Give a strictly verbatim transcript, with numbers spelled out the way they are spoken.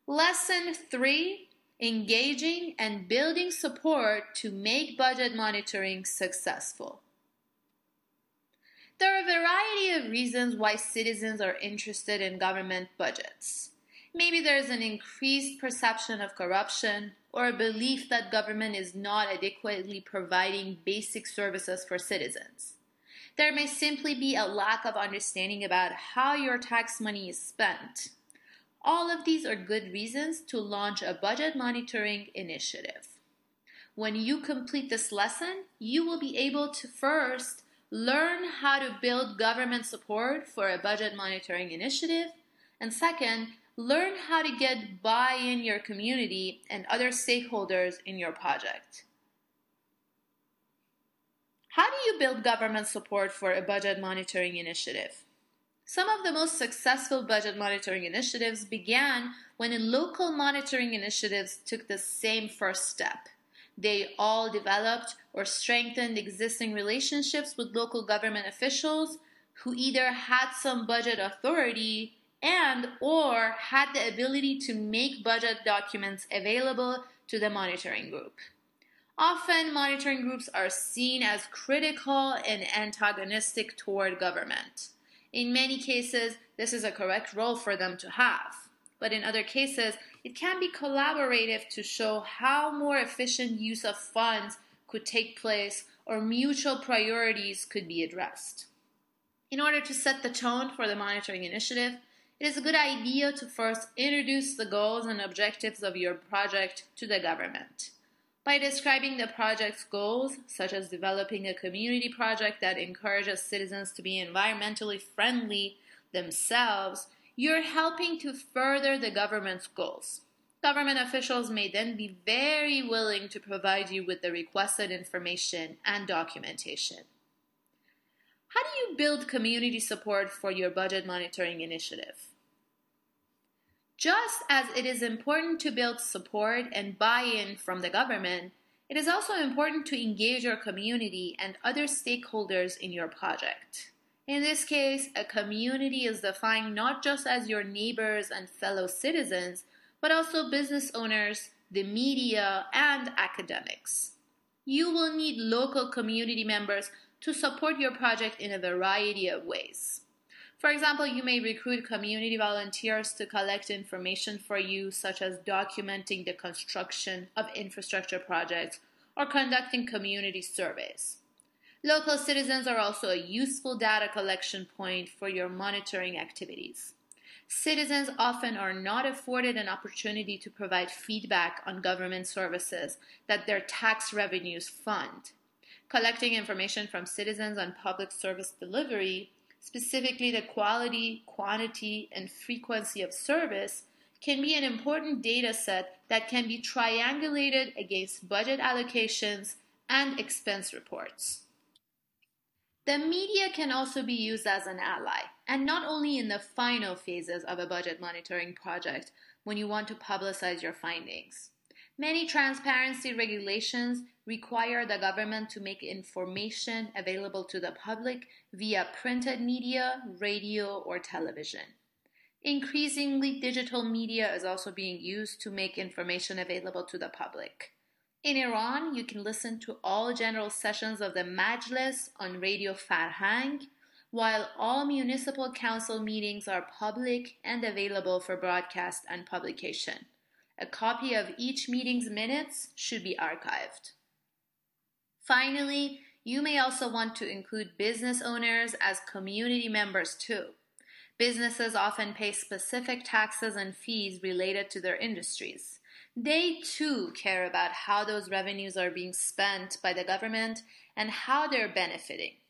Lesson three, engaging and building support to make budget monitoring successful. There are a variety of reasons why citizens are interested in government budgets. Maybe there is an increased perception of corruption or a belief that government is not adequately providing basic services for citizens. There may simply be a lack of understanding about how your tax money is spent. All of these are good reasons to launch a budget monitoring initiative. When you complete this lesson, you will be able to first learn how to build government support for a budget monitoring initiative, and second, learn how to get buy-in your community and other stakeholders in your project. How do you build government support for a budget monitoring initiative? Some of the most successful budget monitoring initiatives began when local monitoring initiatives took the same first step. They all developed or strengthened existing relationships with local government officials who either had some budget authority and or had the ability to make budget documents available to the monitoring group. Often, monitoring groups are seen as critical and antagonistic toward government. In many cases, this is a correct role for them to have. But in other cases, it can be collaborative to show how more efficient use of funds could take place or mutual priorities could be addressed. In order to set the tone for the monitoring initiative, it is a good idea to first introduce the goals and objectives of your project to the government. By describing the project's goals, such as developing a community project that encourages citizens to be environmentally friendly themselves, you're helping to further the government's goals. Government officials may then be very willing to provide you with the requested information and documentation. How do you build community support for your budget monitoring initiative? Just as it is important to build support and buy-in from the government, it is also important to engage your community and other stakeholders in your project. In this case, a community is defined not just as your neighbors and fellow citizens, but also business owners, the media, and academics. You will need local community members to support your project in a variety of ways. For example, you may recruit community volunteers to collect information for you, such as documenting the construction of infrastructure projects or conducting community surveys. Local citizens are also a useful data collection point for your monitoring activities. Citizens often are not afforded an opportunity to provide feedback on government services that their tax revenues fund. Collecting information from citizens on public service delivery, specifically the quality, quantity, and frequency of service, can be an important data set that can be triangulated against budget allocations and expense reports. The media can also be used as an ally, and not only in the final phases of a budget monitoring project when you want to publicize your findings. Many transparency regulations require the government to make information available to the public via printed media, radio, or television. Increasingly, digital media is also being used to make information available to the public. In Iran, you can listen to all general sessions of the Majlis on Radio Farhang, while all municipal council meetings are public and available for broadcast and publication. A copy of each meeting's minutes should be archived. Finally, you may also want to include business owners as community members too. Businesses often pay specific taxes and fees related to their industries. They too care about how those revenues are being spent by the government and how they're benefiting.